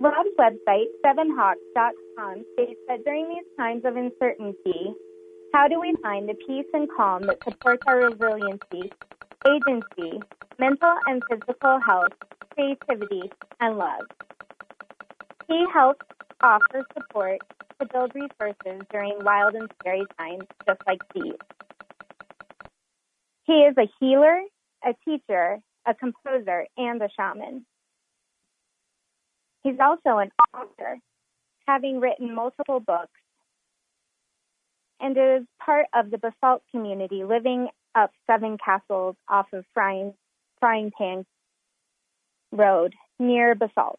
Rob's website, sevenhawks.com, states that during these times of uncertainty, how do we find the peace and calm that supports our resiliency, agency, mental and physical health, creativity, and love? He helps offer support to build resources during wild and scary times, just like these. He is a healer, a teacher, a composer, and a shaman. He's also an author, having written multiple books, and is part of the Basalt community living up Seven Castles off of Frying Pan Road near Basalt.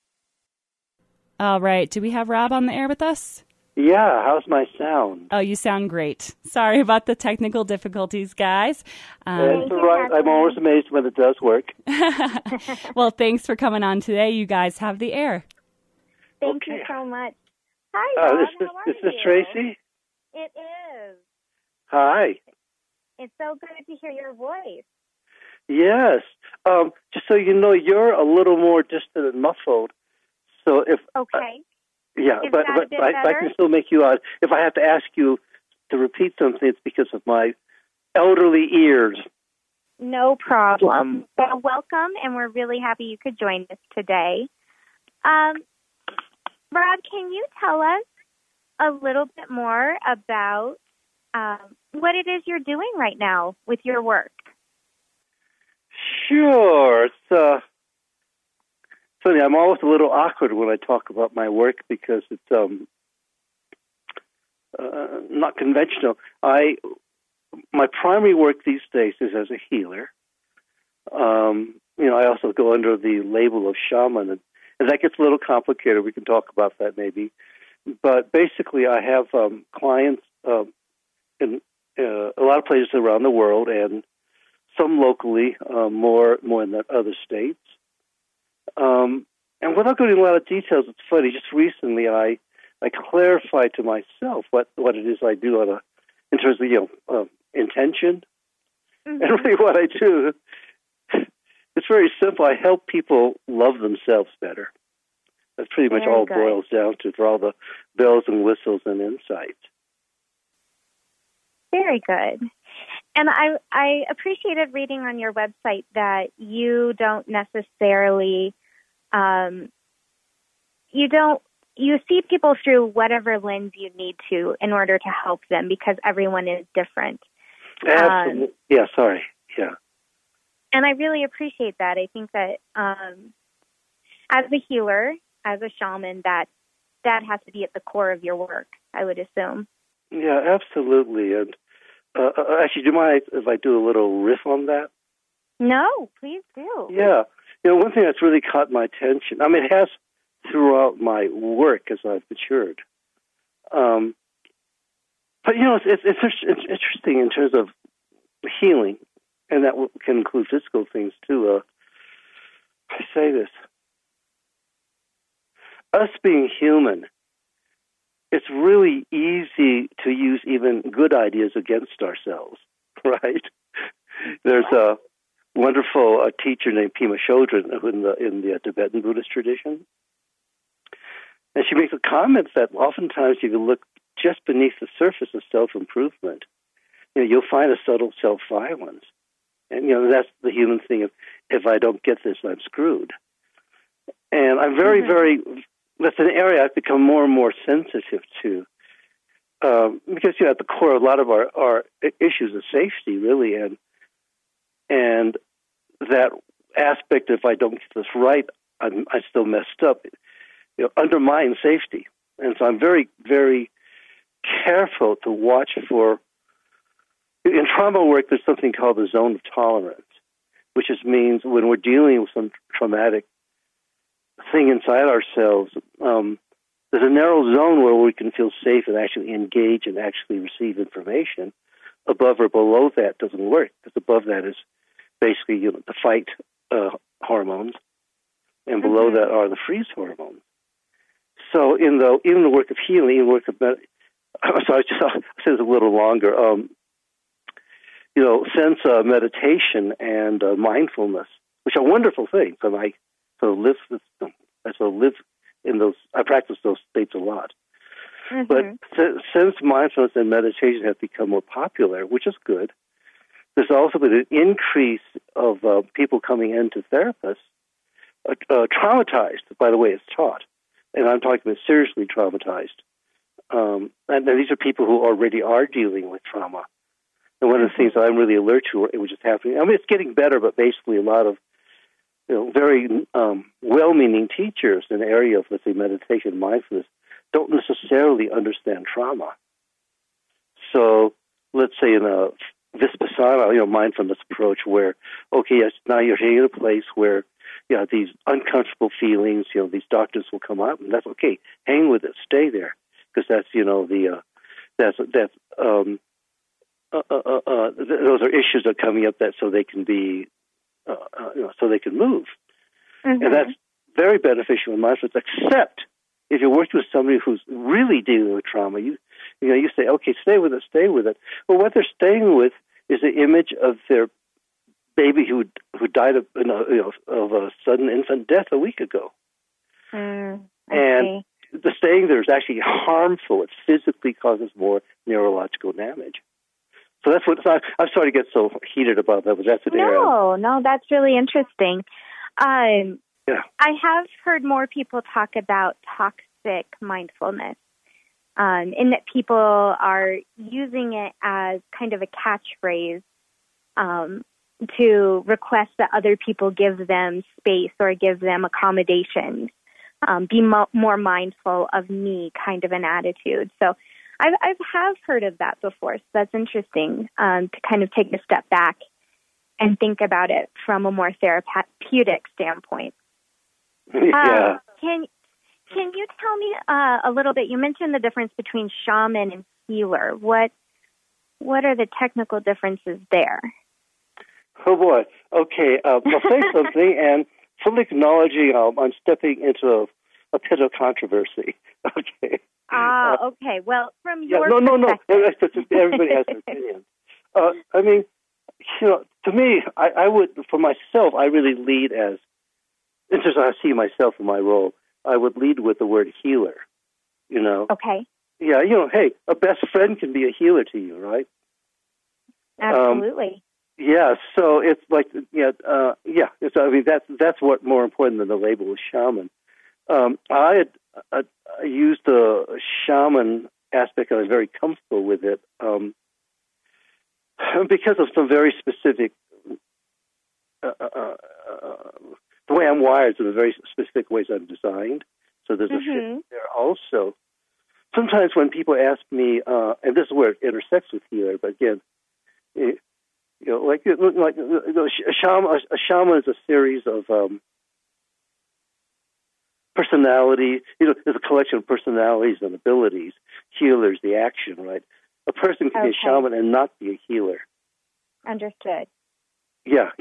All right. Do we have Rob on the air with us? Yeah. How's my sound? Oh, you sound great. Sorry about the technical difficulties, guys. That's all right. I'm always amazed when it does work. Well, thanks for coming on today. You guys have the air. Thank you so much. Hi, Rob. Is this Tracy? It is. Hi. It's so good to hear your voice. Yes. Just so you know, you're a little more distant and muffled. So if okay. Yeah, Is but I can still make you out. If I have to ask you to repeat something, it's because of my elderly ears. No problem. Well, welcome, and we're really happy you could join us today. Rob, can you tell us a little bit more about what it is you're doing right now with your work? Sure. It's funny, I'm always a little awkward when I talk about my work because it's not conventional. My primary work these days is as a healer. I also go under the label of shaman, and that gets a little complicated. We can talk about that maybe. But basically, I have clients in a lot of places around the world, and some locally, more in the other states. And without going into a lot of details, it's funny. Just recently, I clarified to myself what it is I do in terms of intention, and really what I do. It's very simple. I help people love themselves better. That's pretty much all it boils down to, for all the bells and whistles and insights. Very good. And I appreciated reading on your website that you don't necessarily, you see people through whatever lens you need to in order to help them because everyone is different. Absolutely. Yeah. And I really appreciate that. I think that as a healer, as a shaman, that has to be at the core of your work, I would assume. Yeah, absolutely. And actually, do you mind if I do a little riff on that? No, please do. Yeah. One thing that's really caught my attention, it has throughout my work as I've matured. But, it's interesting in terms of healing, and that can include physical things, too. I say this. Us being human, it's really easy to use even good ideas against ourselves, right? There's a wonderful teacher named Pema Chodron in the Tibetan Buddhist tradition. And she makes a comment that oftentimes you can look just beneath the surface of self-improvement. You'll find a subtle self-violence. And, that's the human thing of, if I don't get this, I'm screwed. And I'm very, very, that's an area I've become more and more sensitive to. Because, at the core, a lot of our issues is safety, really. And that aspect, if I don't get this right, I still messed up, undermines safety. And so I'm very, very careful to watch for. In trauma work, there's something called the zone of tolerance, which just means when we're dealing with some traumatic thing inside ourselves, there's a narrow zone where we can feel safe and actually engage and actually receive information. Above or below that doesn't work, because above that is basically the fight hormones, and below that are the freeze hormones. So in the work of healing, I said it a little longer. Sense meditation and mindfulness, which are wonderful things, and I live I practice those states a lot. Mm-hmm. But since mindfulness and meditation have become more popular, which is good, there's also been an increase of people coming into therapists traumatized by the way it's taught. And I'm talking about seriously traumatized. And these are people who already are dealing with trauma. And one of the things that I'm really alert to, which is happening, I mean, it's getting better, but basically a lot of very well-meaning teachers in the area of, let's say, meditation and mindfulness don't necessarily understand trauma. So let's say in a Vipassana, mindfulness approach where, okay, yes, now you're in a place where, these uncomfortable feelings, these doctors will come up, and that's okay. Hang with it, stay there, because that's, those are issues that are coming up that so they can be, so they can move, and that's very beneficial in mindfulness. Except if you're working with somebody who's really dealing with trauma, you say, okay, stay with it. Well, what they're staying with is the image of their baby who died of a sudden infant death a week ago. And the staying there is actually harmful. It physically causes more neurological damage. So that's what I'm sorry to get so heated about that, but that's an area. No, that's really interesting. I have heard more people talk about toxic mindfulness, in that people are using it as kind of a catchphrase to request that other people give them space or give them accommodations, be more mindful of me kind of an attitude. So I have heard of that before, so that's interesting to kind of take a step back and think about it from a more therapeutic standpoint. Yeah. Can you tell me a little bit? You mentioned the difference between shaman and healer. What are the technical differences there? Oh boy. Okay. I'll say something, and fully acknowledging I'm stepping into a pit of controversy. Okay. Okay. Well, from your perspective. No. Everybody has an opinion. I mean, to me, I would, for myself, I really lead as, in terms of how I see myself in my role, I would lead with the word healer, Okay. Yeah, hey, a best friend can be a healer to you, right? Absolutely. Yeah, so it's like, I mean, that's what more important than the label of shaman. I used the shaman aspect, and I was very comfortable with it because of some very specific, the way I'm wired, so the very specific ways I'm designed. So there's a fit there also. Sometimes when people ask me, and this is where it intersects with healer, but again, a shaman is a series of personality. There's a collection of personalities and abilities. Healer is the action, right? A person can be a shaman and not be a healer. Understood. Yeah.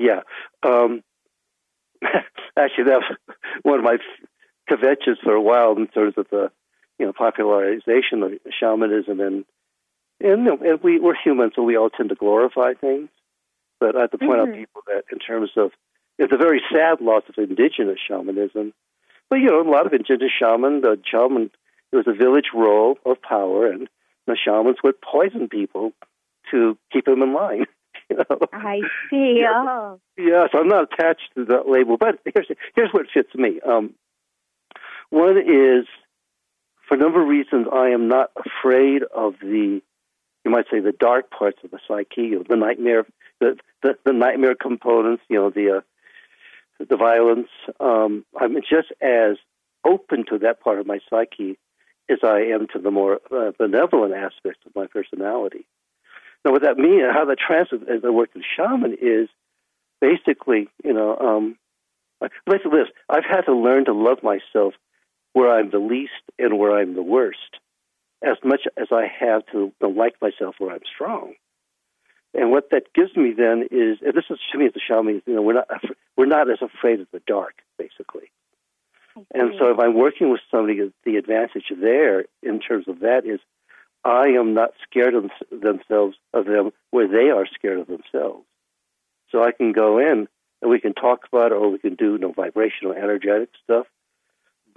Actually, that was one of my kvetches for a while in terms of the popularization of shamanism, and we're human, so we all tend to glorify things. But I have to point out people that in terms of, it's a very sad loss of indigenous shamanism. But a lot of indigenous the shaman, there was a village role of power, and the shamans would poison people to keep them in line. I see. Oh. Yeah, so I'm not attached to that label, but here's what fits me. One is, for a number of reasons, I am not afraid of you might say, the dark parts of the psyche, the nightmare, the nightmare components, the violence. I'm just as open to that part of my psyche as I am to the more benevolent aspects of my personality. Now, what that means, how that translates as I work with shaman, is basically, basically this: I've had to learn to love myself where I'm the least and where I'm the worst, as much as I have to like myself where I'm strong. And what that gives me then is, and this is to me as a shaman, we're not as afraid of the dark, basically. And so if I'm working with somebody, the advantage there in terms of that is I am not scared of them where they are scared of themselves. So I can go in and we can talk about it, or we can do vibrational, energetic stuff.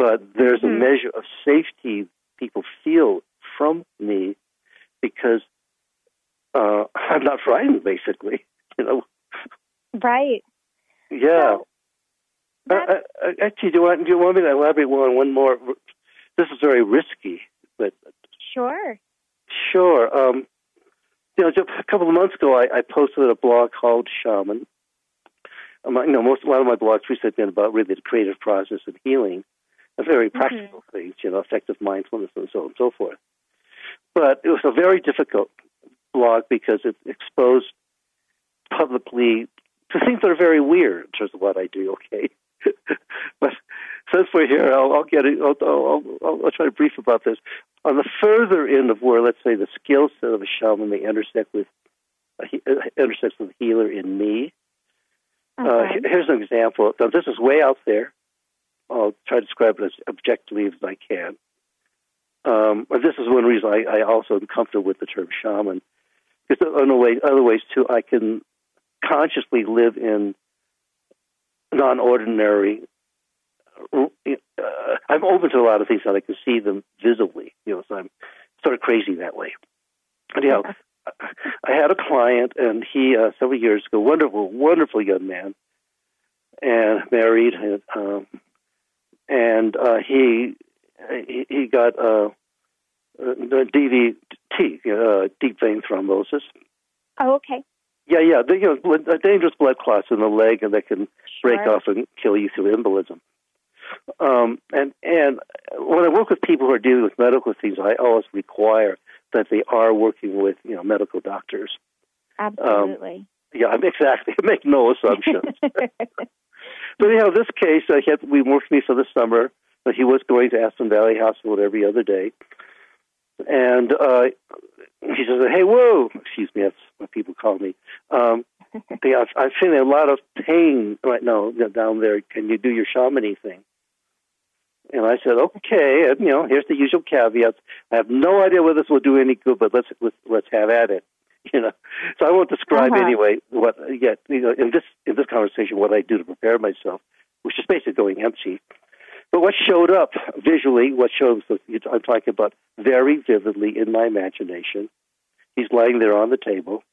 but there's a measure of safety people feel from me because I'm not frightened, basically. Right. Yeah. Actually, do you want me to elaborate on one more? This is very risky, but Sure. sure. Just a couple of months ago, I posted a blog called Shaman. A lot of my blogs recently been about really the creative process and healing, and very practical things, effective mindfulness and so on and so forth. But it was a very difficult blog because it exposed publicly to things that are very weird in terms of what I do. Okay, but since we're here, I'll get it. I'll try to brief about this. On the further end of where, let's say, the skill set of a shaman may intersect with the healer in me. Here's an example. Now, this is way out there. I'll try to describe it as objectively as I can. But this is one reason I also am comfortable with the term shaman. Because other ways, too, I can consciously live in non-ordinary. I'm open to a lot of things that I can see them visibly. So I'm sort of crazy that way. Anyhow, I had a client, and he several years ago, wonderful young man, and married, and he got DVT, deep vein thrombosis. Oh, okay. Yeah, dangerous blood clots in the leg, and that can break off and kill you through embolism. And when I work with people who are dealing with medical things, I always require that they are working with medical doctors. Absolutely. Exactly. Make no assumptions. But this case, we worked with me for the summer. But he was going to Aspen Valley Hospital every other day, and he says, "Hey, whoa!" Excuse me, that's what people call me. I'm feeling a lot of pain right now down there. Can you do your shamany thing? And I said, okay. And here's the usual caveats. I have no idea whether this will do any good, but let's have at it. So I won't describe anyway what in this conversation what I do to prepare myself, which is basically going empty. But what showed up visually, I'm talking about very vividly in my imagination. He's lying there on the table.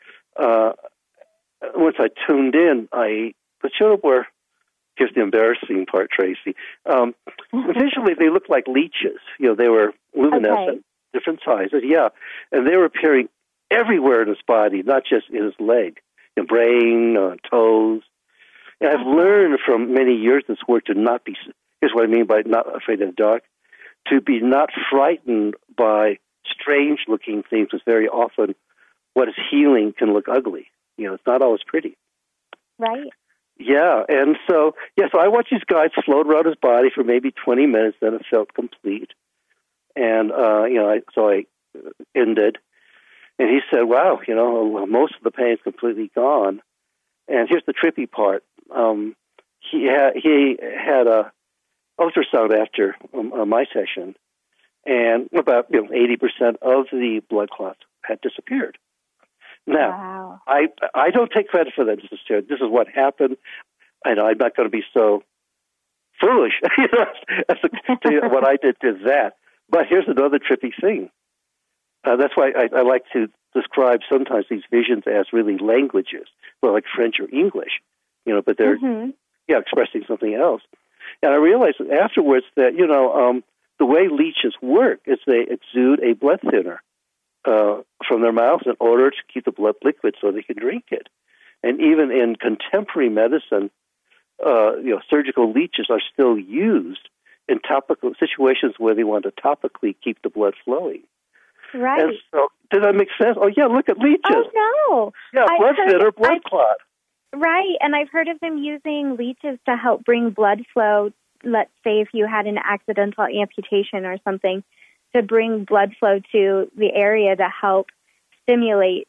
Once I tuned in, what showed up were, here's the embarrassing part, Tracy. Visually, they looked like leeches. They were luminescent, different sizes, and they were appearing everywhere in his body, not just in his leg, brain, toes. And I've learned from many years this work to not be, here's what I mean by not afraid of the dark, to be not frightened by strange-looking things, because very often what is healing can look ugly. It's not always pretty. Right. Yeah, and so I watched these guys float around his body for maybe 20 minutes, then it felt complete. And, so I ended. And he said, wow, most of the pain is completely gone. And here's the trippy part. He had a ultrasound after my session, and about 80% of the blood clots had disappeared. Now, I don't take credit for that. This is what happened, and I'm not going to be so foolish as to tell you what I did that. But here's another trippy thing. That's why I like to describe sometimes these visions as really languages, like French or English, but they're expressing something else. And I realized afterwards that the way leeches work is they exude a blood thinner from their mouths in order to keep the blood liquid so they can drink it. And even in contemporary medicine, surgical leeches are still used in topical situations where they want to topically keep the blood flowing. Right. And so, did that make sense? Oh, yeah, look at leeches. Oh, no. Yeah, blood thinner, blood clot. Right, and I've heard of them using leeches to help bring blood flow. Let's say if you had an accidental amputation or something, to bring blood flow to the area to help stimulate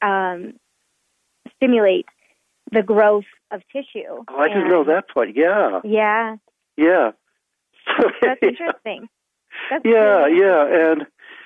the growth of tissue. Oh, I didn't know that part. Yeah. Yeah. Yeah. That's interesting. That's and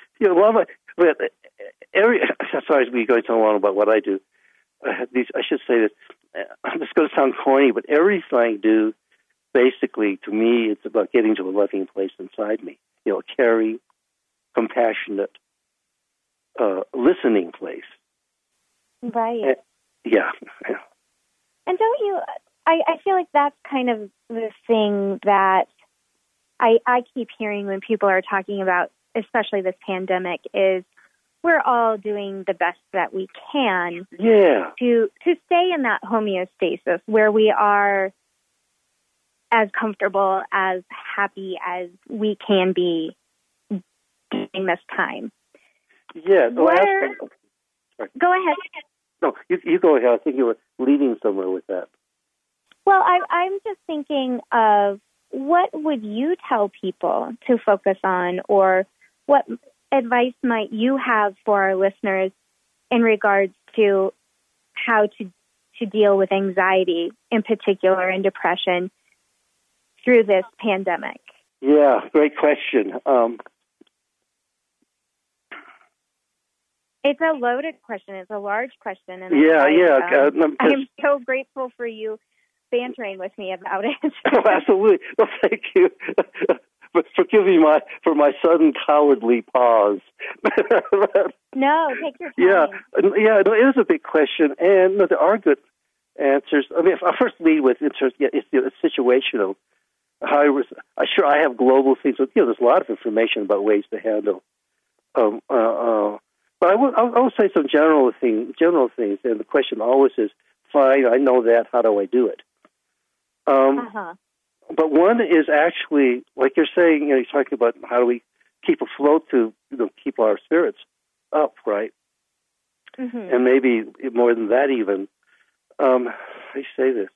sorry to be going so long about what I do. I should say this. It's going to sound corny, but everything I do basically, to me, it's about getting to a loving place inside me. A caring, compassionate, listening place. Right. Yeah. And don't you, I feel like that's kind of the thing that I keep hearing when people are talking about, especially this pandemic, is we're all doing the best that we can to stay in that homeostasis where we are as comfortable, as happy as we can be during this time. Yeah. Go ahead. No, you go ahead. I think you were leading somewhere with that. Well, I'm just thinking of what would you tell people to focus on, or what advice might you have for our listeners in regards to how to deal with anxiety in particular and depression through this pandemic? Yeah, great question. It's a loaded question. It's a large question. And I'm so grateful for you bantering with me about it. Oh, absolutely. Well, thank you. Forgive me for my sudden cowardly pause. No, take your time. Yeah, no, it is a big question, and there are good answers. I mean, I'll first lead with it's situational. I have global things. There's a lot of information about ways to handle. But I will say some general things, and the question always is, fine, I know that, how do I do it? But one is actually, like you're saying, you're talking about how do we keep afloat to keep our spirits up, right? Mm-hmm. And maybe more than that even. How do you say this?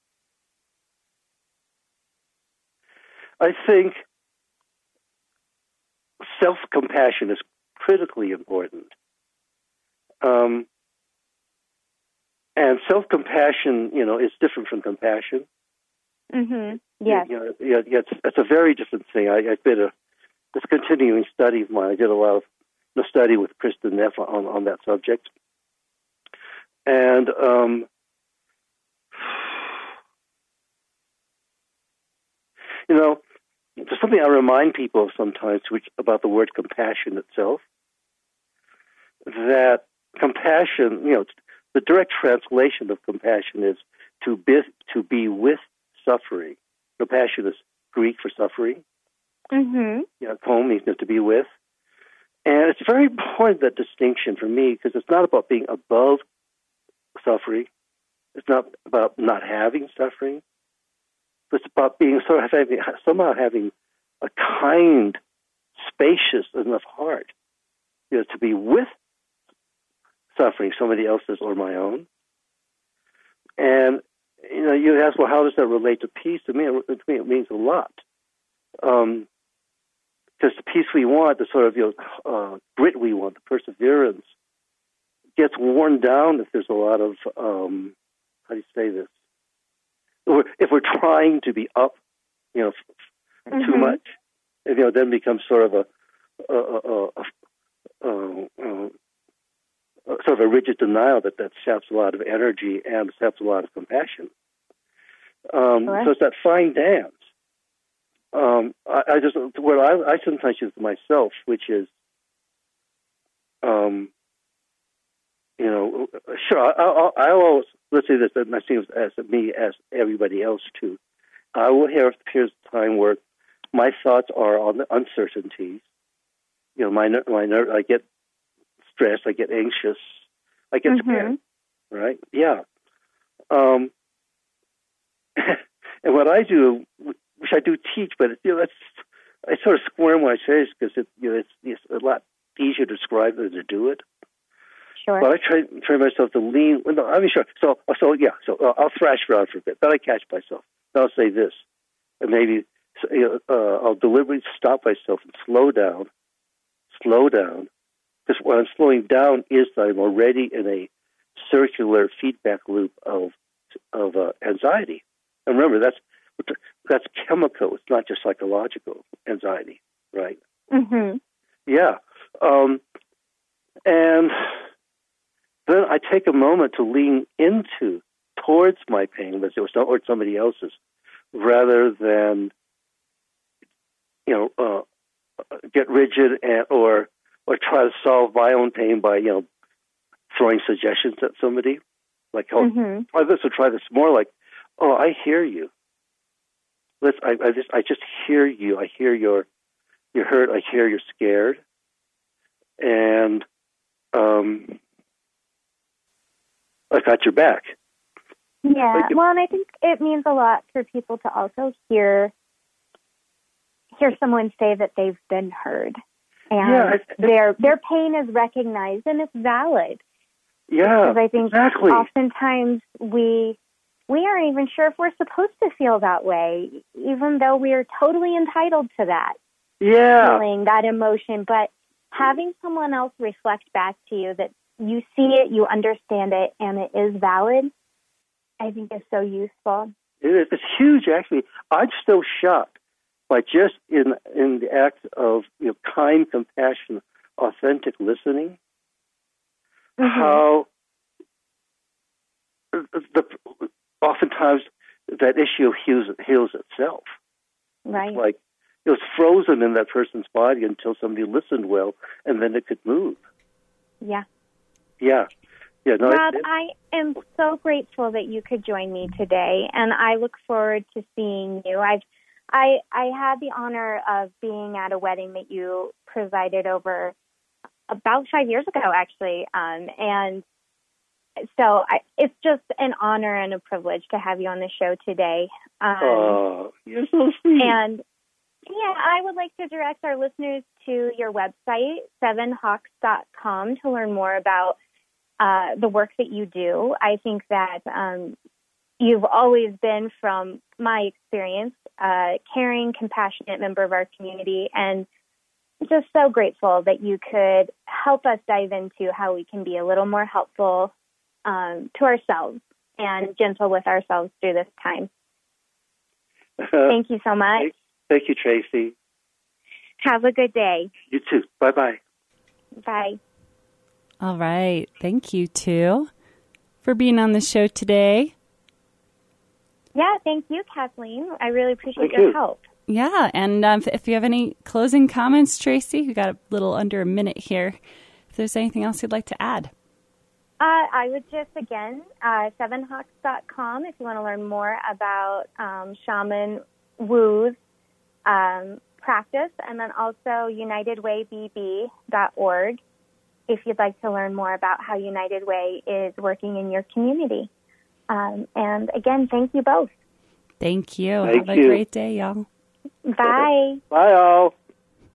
I think self-compassion is critically important. And self-compassion, is different from compassion. Mm-hmm. Yes. It's a very different thing. I did it's a continuing study of mine. I did a lot of study with Kristen Neff on that subject. And there's something I remind people of sometimes about the word compassion itself. That compassion, the direct translation of compassion is to be with suffering. Compassion is Greek for suffering. Mm-hmm. Kom means to be with. And it's very important, that distinction for me, because it's not about being above suffering. It's not about not having suffering. It's about being somehow having a kind, spacious enough heart, to be with suffering, somebody else's or my own. And you ask, well, how does that relate to peace? To me, it means a lot. Because the peace we want, the sort of grit we want, the perseverance, gets worn down if there's a lot of how do you say this? If we're trying to be up, mm-hmm. too much, it then becomes sort of a rigid denial that saps a lot of energy and saps a lot of compassion. So it's that fine dance. I sometimes use it myself, which is, sure, I'll always, let's say this, and I see it as me, as everybody else too. I will have periods of time where my thoughts are on the uncertainties. I get stressed, I get anxious, I get scared, right? Yeah. And what I do, which I do teach, but I sort of squirm when I say this because it's a lot easier to describe than to do it. Sure. But I try myself to lean. No, I mean, sure. So I'll thrash around for a bit. Then I catch myself. Then I'll say this, and maybe I'll deliberately stop myself and slow down. Because what I'm slowing down is that I'm already in a circular feedback loop of anxiety. And remember, that's chemical. It's not just psychological anxiety, right? Mm-hmm. Yeah. And then I take a moment to lean towards my pain, or somebody else's, rather than get rigid or try to solve my own pain by throwing suggestions at somebody, like try this or try this. More like, oh, I hear you. I just hear you. I hear you're hurt. I hear you're scared, and I got your back. Yeah, well, and I think it means a lot for people to also hear someone say that they've been heard, and their pain is recognized and it's valid. Yeah, because I think oftentimes we aren't even sure if we're supposed to feel that way, even though we are totally entitled to that feeling, that emotion. But having someone else reflect back to you that you see it, you understand it, and it is valid, I think is so useful. It's huge, actually. I'm still shocked by just in the act of kind, compassion, authentic listening, how oftentimes that issue heals itself. Right. It's like it was frozen in that person's body until somebody listened well, and then it could move. Yeah. Yeah. Yeah. No, Rob, I am so grateful that you could join me today, and I look forward to seeing you. I had the honor of being at a wedding that you presided over about 5 years ago, actually, and so it's just an honor and a privilege to have you on the show today. You're so sweet. And I would like to direct our listeners to your website, 7hawks.com, to learn more about the work that you do. I think that you've always been, from my experience, a caring, compassionate member of our community, and just so grateful that you could help us dive into how we can be a little more helpful to ourselves and gentle with ourselves through this time. Thank you so much. Thank you, Tracy. Have a good day. You too. Bye-bye. Bye. All right. Thank you, too, for being on the show today. Yeah, thank you, Kathleen. I really appreciate your help. Yeah, and if you have any closing comments, Tracy, we got a little under a minute here. If there's anything else you'd like to add. I would just, again, 7hawks.com if you want to learn more about Shaman Wu's practice, and then also UnitedWayBB.org if you'd like to learn more about how United Way is working in your community. And again, thank you both. Thank you. Have a great day, y'all. Bye. Bye, all.